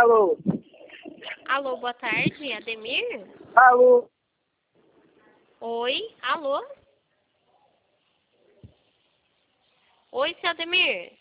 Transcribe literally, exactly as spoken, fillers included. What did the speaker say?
Alô? Alô, boa tarde, Ademir? Alô? Oi, alô? Oi, seu Ademir?